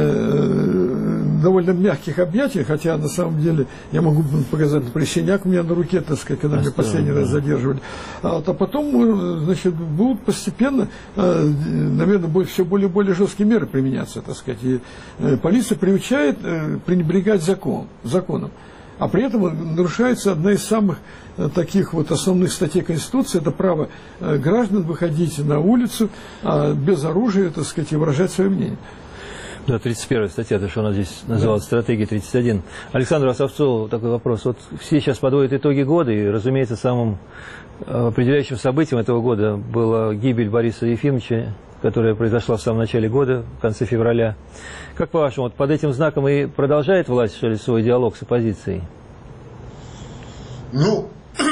э, довольно мягких объятий, хотя на самом деле я могу показать, например, синяк у меня на руке, так сказать, когда меня последний раз задерживали, а, вот, а потом, значит, будут постепенно, э, наверное, будет все более и более жесткие меры применяться, так сказать, и э, полиция приучает э, пренебрегать закон, законом. А при этом нарушается одна из самых э, таких вот основных статей Конституции, это право э, граждан выходить на улицу э, без оружия, так сказать, и выражать свое мнение. Да, тридцать первая статья, то, что у нас здесь называлась, да. Стратегия тридцать один. Александр Осовцов, такой вопрос. Вот все сейчас подводят итоги года, и, разумеется, самым определяющим событием этого года была гибель Бориса Ефимовича, которая произошла в самом начале года, в конце февраля. Как по-вашему, вот под этим знаком и продолжает власть, что ли, свой диалог с оппозицией? Ну,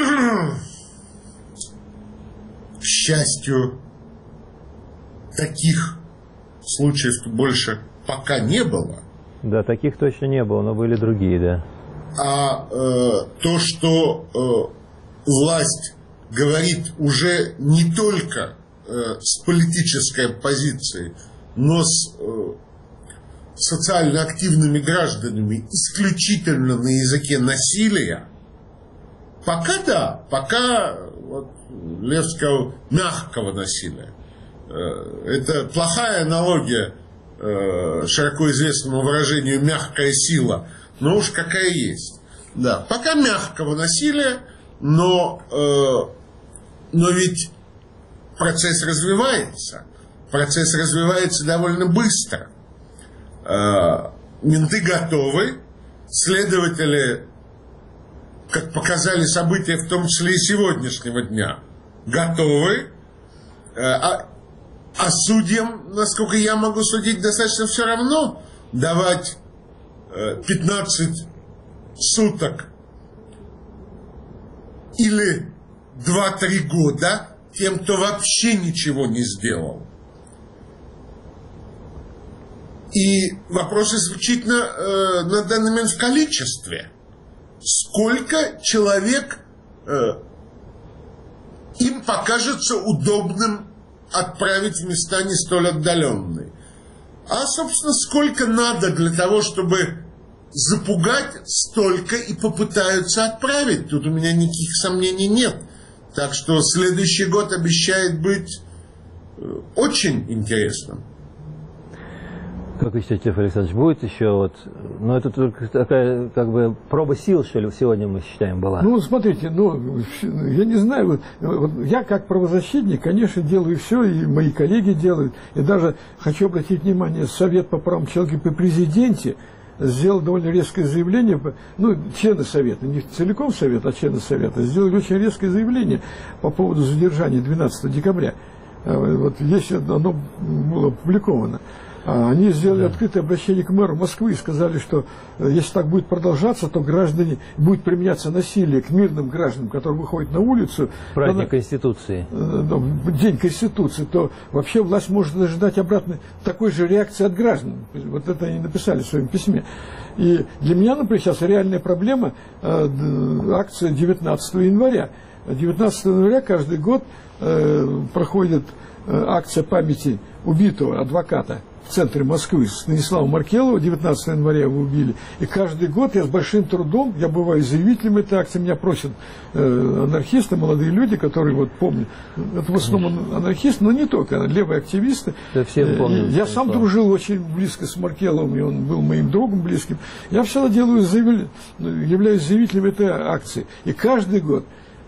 к счастью, таких случаев больше пока не было. Да, таких точно не было, но были другие, да. А э, то, что э, власть говорит уже не только с политической позицией, но с э, социально активными гражданами исключительно на языке насилия, пока да, пока, вот, Лев сказал, мягкого насилия. Э, это плохая аналогия э, широко известному выражению «мягкая сила», но уж какая есть. Да, пока мягкого насилия, но, э, но ведь процесс развивается. Процесс развивается довольно быстро. Менты готовы. Следователи, как показали события, в том числе и сегодняшнего дня, готовы. А, а судьям, насколько я могу судить, достаточно все равно давать пятнадцать суток или два-три года тем, кто вообще ничего не сделал. И вопрос исключительно э, на данный момент в количестве. Сколько человек э, им покажется удобным отправить в места не столь отдаленные. А, собственно, сколько надо для того, чтобы запугать, столько и попытаются отправить. Тут у меня никаких сомнений нет. Так что следующий год обещает быть очень интересным. Как вы считаете, Лев Александрович, будет еще вот... Ну, это только такая, как бы, проба сил, что ли, сегодня мы считаем, была? Ну, смотрите, ну, я не знаю, вот, вот я как правозащитник, конечно, делаю все, и мои коллеги делают. И даже хочу обратить внимание, Совет по правам человека при президенте сделал довольно резкое заявление, ну, члены Совета, не целиком Совет, а члены Совета, сделали очень резкое заявление по поводу задержания двенадцатого декабря. Вот здесь оно было опубликовано. Они сделали да. открытое обращение к мэру Москвы и сказали, что если так будет продолжаться, то граждане, будет применяться насилие к мирным гражданам, которые выходят на улицу. Праздник на, Конституции. День Конституции, то вообще власть может ожидать обратной такой же реакции от граждан. Вот это они написали в своем письме. И для меня, например, сейчас реальная проблема акция девятнадцатого января. девятнадцатого января каждый год проходит акция памяти убитого адвоката в центре Москвы, Станислава Маркелова, девятнадцатого января его убили. И каждый год я с большим трудом, я бываю заявителем этой акции, меня просят э, анархисты, молодые люди, которые вот помнят, это в основном анархисты, но не только, левые активисты. Да, все помнят, я сам слава. дружил очень близко с Маркеловым, и он был моим другом близким. Я всегда делаю, заявля... являюсь заявителем этой акции. И каждый год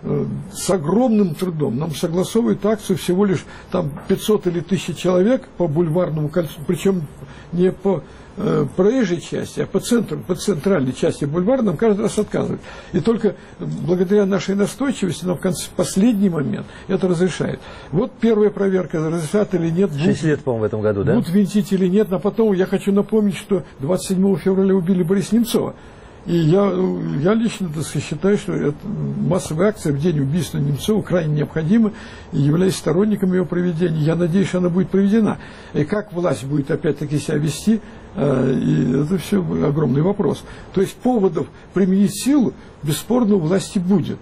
с огромным трудом нам согласовывают акцию всего лишь там пятьсот или тысяча человек по бульварному кольцу, причем не по э, проезжей части, а по центру, по центральной части бульвара нам каждый раз отказывают. И только благодаря нашей настойчивости нам в конце, последний момент это разрешает. Вот первая проверка, разрешат или нет. Шесть лет, по-моему, в этом году, да? Будут винтить или нет, а потом я хочу напомнить, что двадцать седьмого февраля убили Бориса Немцова. И я, я лично так сказать, считаю, что это массовая акция в день убийства Немцова крайне необходима, и являюсь сторонником ее проведения. Я надеюсь, что она будет проведена. И как власть будет опять-таки себя вести, и это все огромный вопрос. То есть поводов применить силу, бесспорно, у власти будет.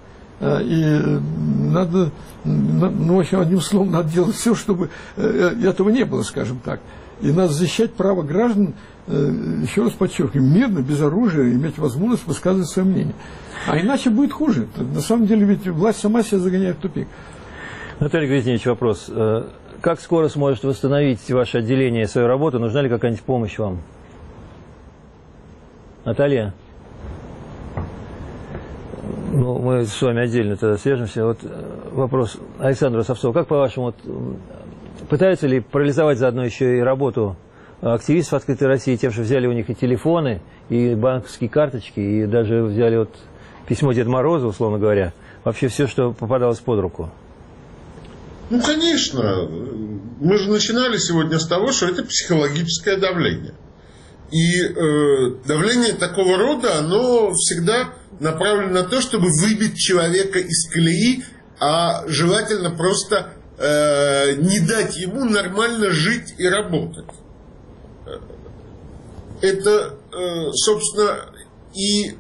И надо, ну, в общем, одним словом, надо делать все, чтобы этого не было, скажем так. И надо защищать право граждан, еще раз подчеркиваю, мирно, без оружия, иметь возможность высказывать свое мнение. А иначе будет хуже. На самом деле ведь власть сама себя загоняет в тупик. Наталья Грязневич, вопрос. Как скоро сможет восстановить ваше отделение свою работу? Нужна ли какая-нибудь помощь вам? Наталья? Ну, мы с вами отдельно тогда свяжемся. Вот вопрос Александру Совцову. Как, по-вашему, вот, пытаются ли парализовать заодно еще и работу активистов «Открытой России» тем, что взяли у них и телефоны, и банковские карточки, и даже взяли вот письмо Деда Мороза, условно говоря, вообще все, что попадалось под руку? Ну, конечно. Мы же начинали сегодня с того, что это психологическое давление. И э, давление такого рода, оно всегда направлено на то, чтобы выбить человека из колеи, а желательно просто э, не дать ему нормально жить и работать. Это, э, собственно, и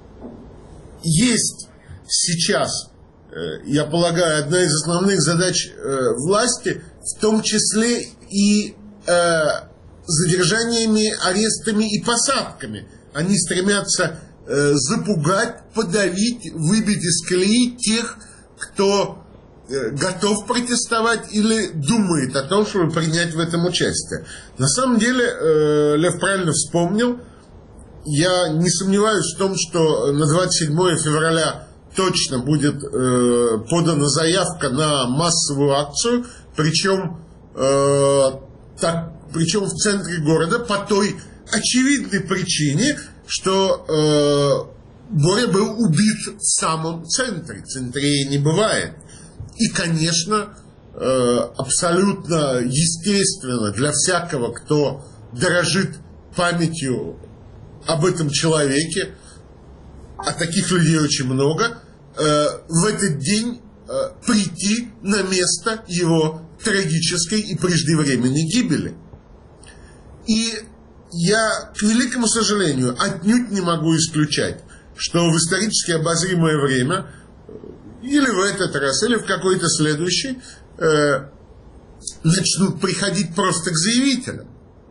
есть сейчас, э, я полагаю, одна из основных задач э, власти, в том числе и э, задержаниями, арестами и посадками. Они стремятся э, запугать, подавить, выбить из колеи тех, кто э, готов протестовать или думает о том, чтобы принять в этом участие. На самом деле, э, Лев правильно вспомнил, я не сомневаюсь в том, что на двадцать седьмое февраля точно будет э, подана заявка на массовую акцию, причем, э, так, причем в центре города по той очевидной причине, что э, Боря был убит в самом центре, центрее не бывает. И, конечно, э, абсолютно естественно для всякого, кто дорожит памятью об этом человеке, а таких людей очень много, э, в этот день э, прийти на место его трагической и преждевременной гибели. И я, к великому сожалению, отнюдь не могу исключать, что в исторически обозримое время, или в этот раз, или в какой-то следующий, э, начнут приходить просто к заявителям.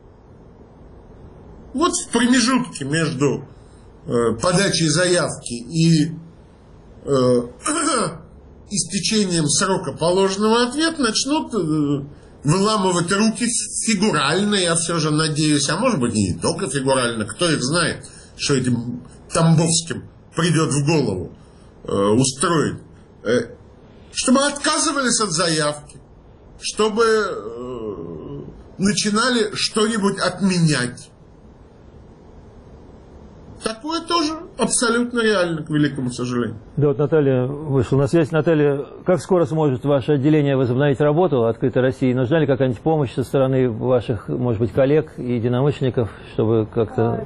Вот в промежутке между э, подачей заявки и э, истечением срока положенного ответа начнут э, выламывать руки фигурально, я все же надеюсь, а может быть и не только фигурально, кто их знает, что этим Тамбовским придет в голову э, устроить, э, чтобы отказывались от заявки, чтобы э, начинали что-нибудь отменять. Такое тоже абсолютно реально, к великому сожалению. Да, вот Наталья вышла на связь. Наталья, как скоро сможет ваше отделение возобновить работу «Открытой России»? Нужна ли какая-нибудь помощь со стороны ваших, может быть, коллег и единомышленников, чтобы как-то...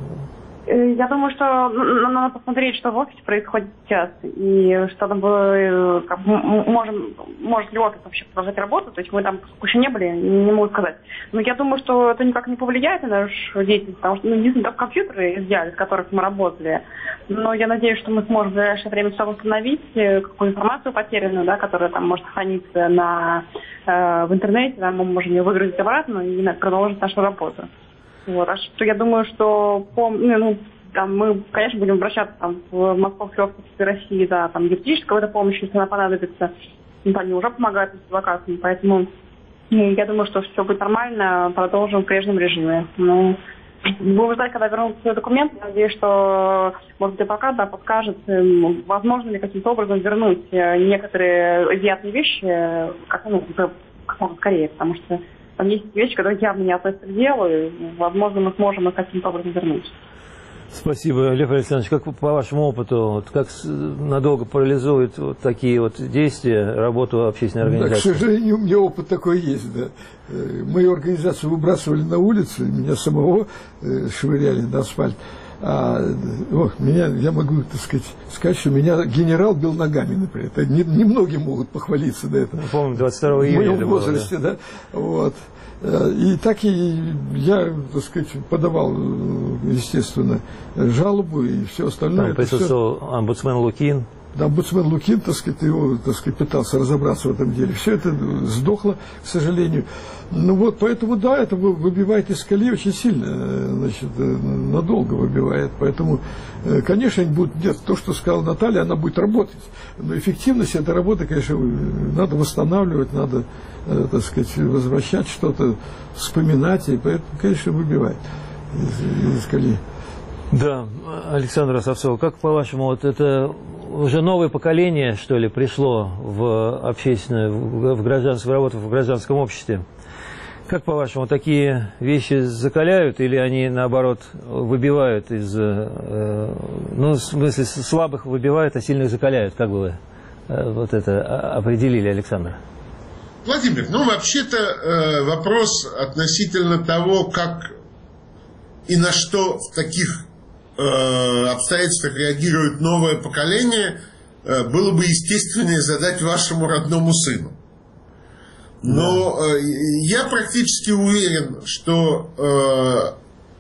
Я думаю, что надо посмотреть, что в офисе происходит сейчас, и что там было, как, можем, может ли офис вообще продолжать работу, то есть мы там еще не были, не могу сказать. Но я думаю, что это никак не повлияет на нашу деятельность, потому что, ну, единственное, только компьютеры изъяли, с которых мы работали. Но я надеюсь, что мы сможем в ближайшее время все восстановить, какую информацию потерянную, да, которая там может храниться на, э, в интернете, да, мы можем ее выгрузить обратно и продолжить нашу работу. Вот. А что я думаю, что по, ну, там, мы, конечно, будем обращаться там, в Московский офис России за там, юридической какой-то помощи, если она понадобится. Ну, они уже помогают с адвокатами, поэтому ну, я думаю, что все будет нормально, продолжим в прежнем режиме. Ну, будем ждать, когда вернутся документы. Надеюсь, что, может быть, адвокат да, подскажет, возможно ли каким-то образом вернуть некоторые изъятые вещи как, ну, как можно скорее, потому что там есть вещи, которые явно не относятся к делу, и, возможно, мы сможем их каким-то образом вернуть. Спасибо, Лев Александрович. Как по вашему опыту, вот, как надолго парализуют вот такие вот действия работу общественной организации? Да, к сожалению, у меня опыт такой есть. Да. Мою организацию выбрасывали на улицу, меня самого швыряли на асфальт. А, о, меня, я могу, так сказать, сказать, что меня генерал бил ногами, например. Это немногие не могут похвалиться до этого. Помню, двадцать второго июня. В моем возрасте, было, да. да. Вот. И так и я, так сказать, подавал, естественно, жалобу и все остальное. Там присутствовал все... омбудсмен Лукин. Да, омбудсмен Лукин, так сказать, его, так сказать, пытался разобраться в этом деле. Все это сдохло, к сожалению. Ну вот, поэтому, да, это выбивает из колеи очень сильно, значит, надолго выбивает. Поэтому, конечно, будет, нет, то, что сказала Наталья, она будет работать. Но эффективность этой работы, конечно, надо восстанавливать, надо, так сказать, возвращать что-то, вспоминать, и поэтому, конечно, выбивает из, из колеи. Да, Александр Осовцов, как по-вашему, вот это уже новое поколение, что ли, пришло в общественную, в гражданскую работу, в гражданском обществе? Как по-вашему, такие вещи закаляют или они, наоборот, выбивают из, э, ну, в смысле, слабых выбивают, а сильных закаляют? Как бы вы э, вот это определили, Александр? Владимир, ну, вообще-то э, вопрос относительно того, как и на что в таких э, обстоятельствах реагирует новое поколение, э, было бы естественнее задать вашему родному сыну. Но э, я практически уверен, что, э,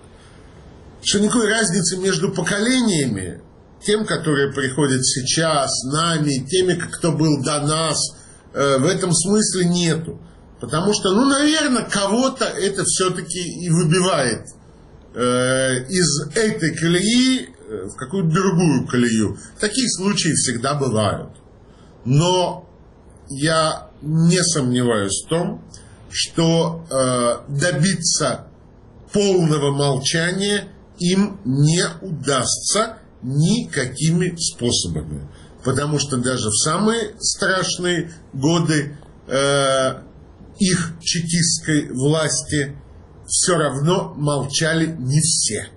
что никакой разницы между поколениями, тем, которые приходят сейчас, нами, теми, кто был до нас, э, в этом смысле нету. Потому что, ну, наверное, кого-то это все-таки и выбивает э, из этой колеи в какую-то другую колею. Такие случаи всегда бывают. Но я не сомневаюсь в том, что э, добиться полного молчания им не удастся никакими способами. Потому что даже в самые страшные годы э, их чекистской власти все равно молчали не все.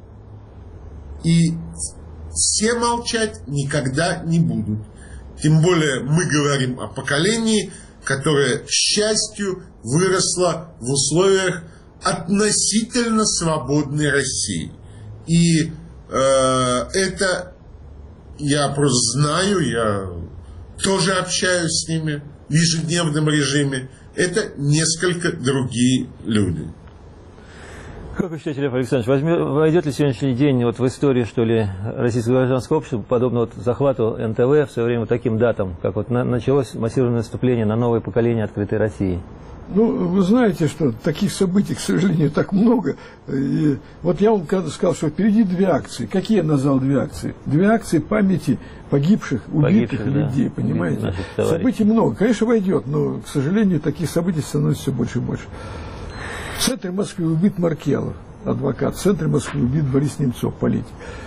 И все молчать никогда не будут. Тем более мы говорим о поколении, которое, к счастью, выросло в условиях относительно свободной России. И э, это я просто знаю, я тоже общаюсь с ними в ежедневном режиме. Это несколько другие люди. Как вы считаете, Лев Александрович, возьмет, войдет ли сегодняшний день вот в историю, что ли, российского гражданского общества, подобно вот захвату эн тэ вэ в свое время таким датам, как вот на, началось массированное наступление на новое поколение открытой России? Ну, вы знаете, что таких событий, к сожалению, так много. И вот я вам сказал, что впереди две акции. Какие я назвал две акции? Две акции памяти погибших, убитых погибших, людей, да, понимаете? Событий много. Конечно, войдет, но, к сожалению, таких событий становится все больше и больше. В центре Москвы убит Маркелов, адвокат. В центре Москвы убит Борис Немцов, политик.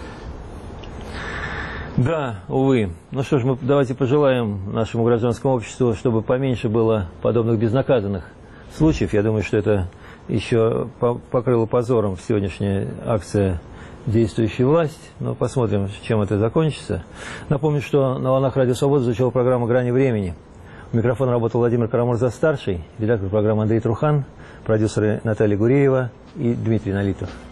Да, увы. Ну что ж, мы давайте пожелаем нашему гражданскому обществу, чтобы поменьше было подобных безнаказанных случаев. Я думаю, что это еще покрыло позором сегодняшняя акция действующей власти. Но посмотрим, чем это закончится. Напомню, что на волнах Радио Свобода звучала программа «Грани времени». У микрофона работал Владимир Карамурза-старший, редактор программы Андрей Трухан, продюсеры Наталья Гуреева и Дмитрий Налитов.